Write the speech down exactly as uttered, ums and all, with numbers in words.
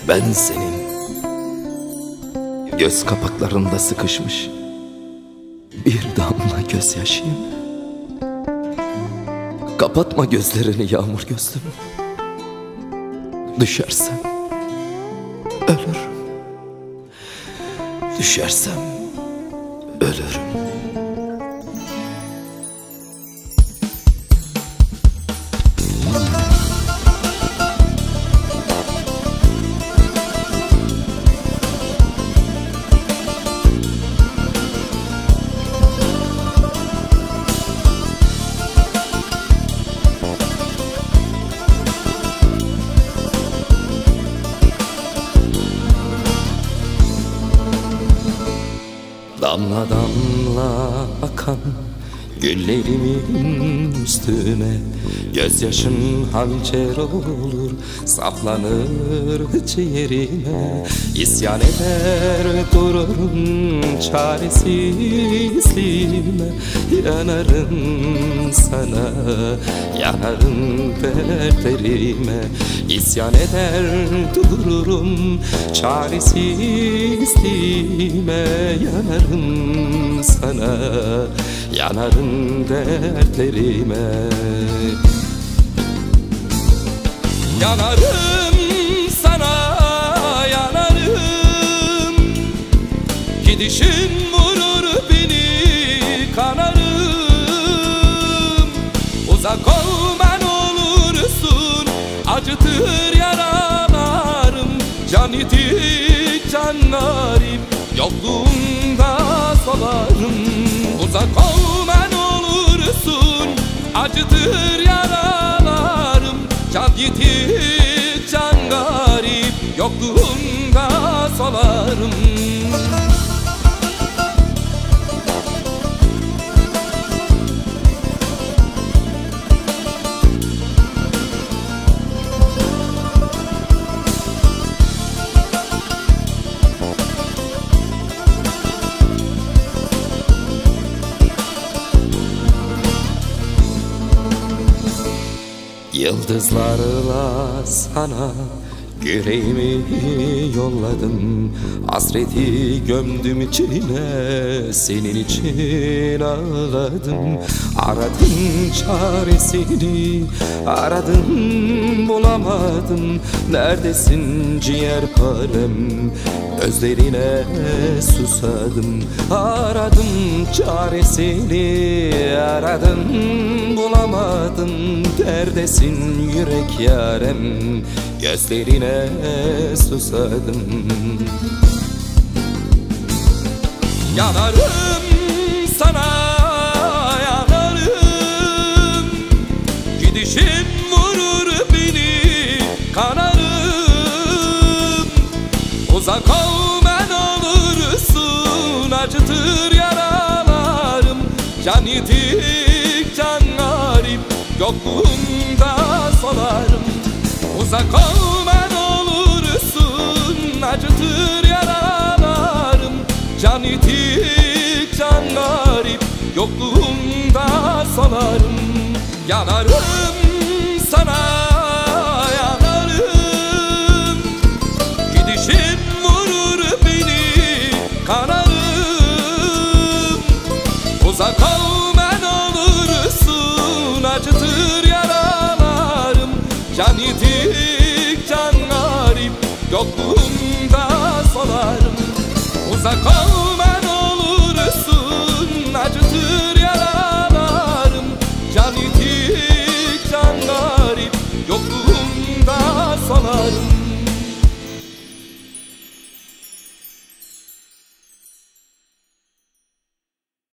Ben senin göz kapaklarında sıkışmış bir damla gözyaşıyım. Kapatma gözlerini yağmur gözlüm. Düşersem ölürüm. Düşersem ölürüm. Damla damla akan güllerimin üstüne gözyaşın hançer olur, saplanır ciğerime. İsyan eder dururum çaresizliğime. Yanarım sana, yanarım dertlerime. İsyan eder dururum çaresizliğime. Yanarım sana, yanarım dertlerime. Yanarım sana, yanarım. Gidişin vurur beni, kanarım. Uzak olman olursun, acıtır yaralarım. Can yitik can garip, yokluğunda solarım. Uzak olman olursun, acıtır yaralarım. Can yitik can garip, yokluğunda solarım. Yıldızlarla sana yüreğimi yolladım. Hasreti gömdüm içine, senin için ağladım. Aradım çaresini, aradım bulamadım. Neredesin ciğerparem, gözlerine susadım. Aradım çaresini, aradım bulamadım. Neredesin yürek yarem, gözlerine susadım. Yanarım sana, yanarım. Gidişin vurur beni, kanarım. Uzak olman olursun, acıtır yaralarım. Can yitik can garip, yokluğunda solarım. Uzak olman olursun, acıtır yaralarım. Can yitik can garip, yokluğunda solarım. Yanarım sana, yanarım. Gidişin vurur beni, kanarım. Uzak olman olursun, acıtır yaralarım. Can yitik can garip, yokluğunda solarım. Uzak ol